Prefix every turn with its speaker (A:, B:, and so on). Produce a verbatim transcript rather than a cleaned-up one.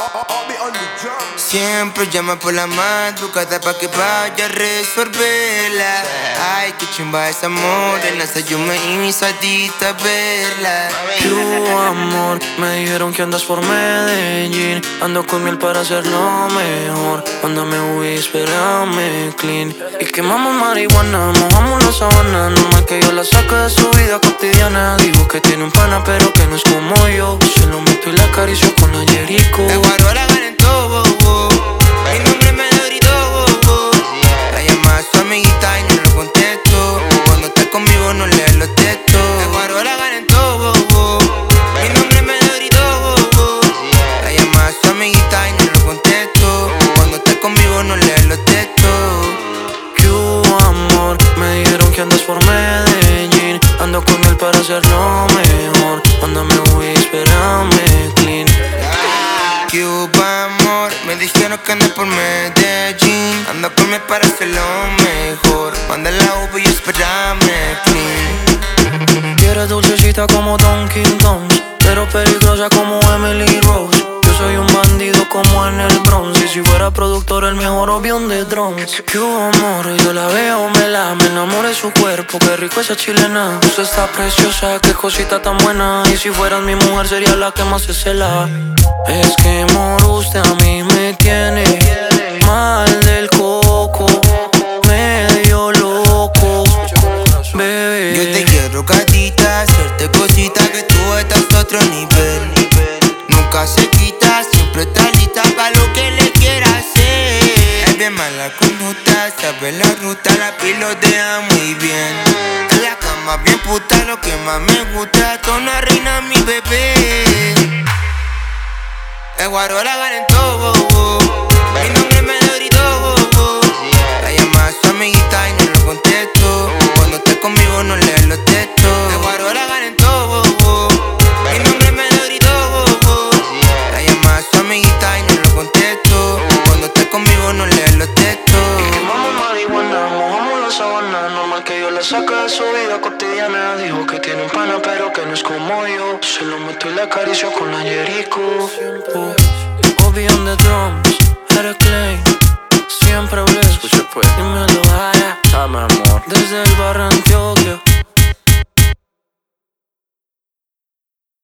A: Siempre llama por la madrugada pa' que vaya a resolverla. Ay, qué chimba esa morena, hasta yo me hizo adicta a verla.
B: Tu amor, me dijeron que andas por Medellín. Ando con miel para hacerlo mejor. Mándame Ubi, espérame clean. Y quemamos marihuana, mojamos la sabana. Normal que yo la saque de su vida cotidiana. Digo que tiene un pana pero que no es como yo. Se lo meto y la acaricio con la Jericho.
A: Me guardo la gana en todo, bo, bo. Mi nombre me lo gritó, bo, bo. La llama a su amiguita y no lo contesto. Cuando está conmigo no lee los textos. Me guardo la gana en todo, bo, bo. Mi nombre me lo gritó, bo, bo. La llama a su amiguita y no lo contesto. Cuando está conmigo no lee los textos.
B: Tu amor, me dijeron que andas por Medellín. Ando con él para hacerlo mejor. Mándame Ubi, espérame clean.
A: Cuba, amor, me dijeron que andas por Medellín. Ando con él para hacerlo mejor. Manda la Ubi y espérame clean.
B: Quieres dulcecita como Dunkin' Donuts, pero peligrosa como Emily Rose. Yo soy un bandido como en el Bronx. Y si fuera productor, el mejor avión de drones. Que amor, yo la veo, me la me enamoro de su cuerpo. Qué rico esa chilena. Usted está preciosa, qué cosita tan buena. Y si fueras mi mujer, sería la que más se cela. Es que amor, usted a mí me tiene mal del coco, medio loco, bebé.
A: Yo te quiero, gatita, hacerte cositas que tú estás a otro nivel. Nunca se quita, siempre está lista para lo que le quiera hacer. Es bien mala conducta, sabe la ruta, la pilotea muy bien. En la cama bien puta, lo que más me gusta, toda una reina mi bebé. Me guardo la gana en todo, bo, bo. Mi nombre me lo gritó, bo, bo. La llama a su amiguita y no lo contesto. Cuando está conmigo no lee los textos. Me guardo la gana en todo, bo, bo. Mi nombre me lo gritó, bo, bo. La llama a su amiguita y no lo contesto. Cuando está conmigo no lee los textos.
B: Quemamos marihuana, mojamos la sabana. Normal que yo la saque de su vida cotidiana. Dijo que tiene un pana pero que no es como yo. Se lo meto y la acaricio con la Jericho. Ubi on the drums, Eric Clay. Siempre bless, escucha pues. Dímelo, Jaya. Dame amor. Desde el barrio